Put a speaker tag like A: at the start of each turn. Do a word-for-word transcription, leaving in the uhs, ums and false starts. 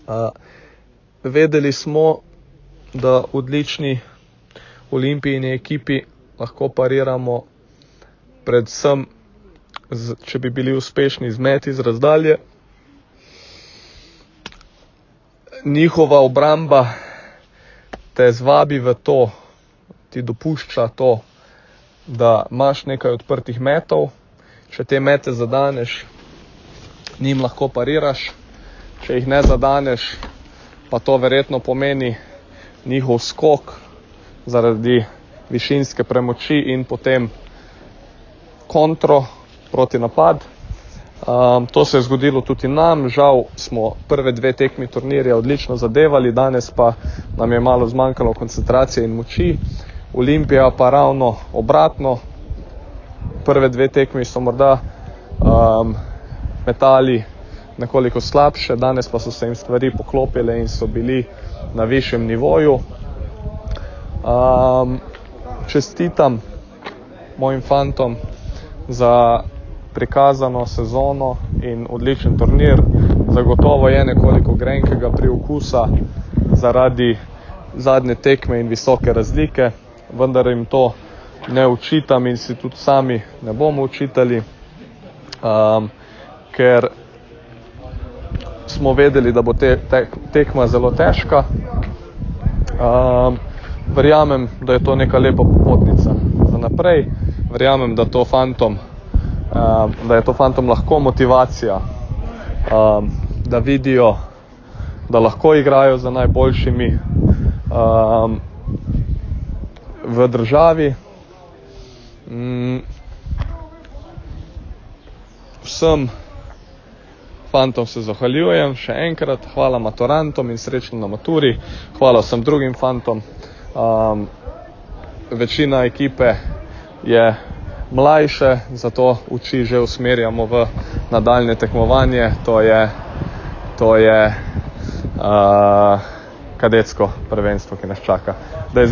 A: Uh, vedeli smo, da odlični Olimpijini ekipi lahko pariramo predvsem, z, če bi bili uspešni z meti z razdalje. Njihova obramba te zvabi v to, ti dopušča to, da imaš nekaj odprtih metov. Če te mete zadaneš, njim lahko pariraš. Če jih ne zadaneš, pa to verjetno pomeni njihov skok zaradi višinske premoči in potem kontro proti napad. Um, to se je zgodilo tudi nam. Žal smo prve dve tekmi turnirja odlično zadevali, danes pa nam je malo zmanjkalo koncentracije in moči. Olimpija pa ravno obratno. Prve dve tekmi so morda um, metali nekoliko slabše, danes pa so se jim stvari poklopile in so bili na višjem nivoju. Um, čestitam mojim fantom za prikazano sezono in odličen turnir. Zagotovo je nekoliko grenkega priokusa zaradi zadnje tekme in visoke razlike, vendar jim to ne očitam in si tudi sami ne bomo očitali, um, ker smo vedeli, da bo te, te, tekma zelo težka. Um, verjamem, da je to neka lepa popotnica za naprej. Verjamem, da to fantom Um, da je to fantom lahko motivacija, um, da vidijo, da lahko igrajo za najboljšimi um, v državi. Um, vsem fantom se zahvaljujem še enkrat, hvala maturantom in srečno na maturi, hvala vsem drugim fantom. Um, večina ekipe je mlajše, zato uči že usmerjamo v nadaljne tekmovanje, to je, to je uh, kadetsko prvenstvo, ki nas čaka. Da je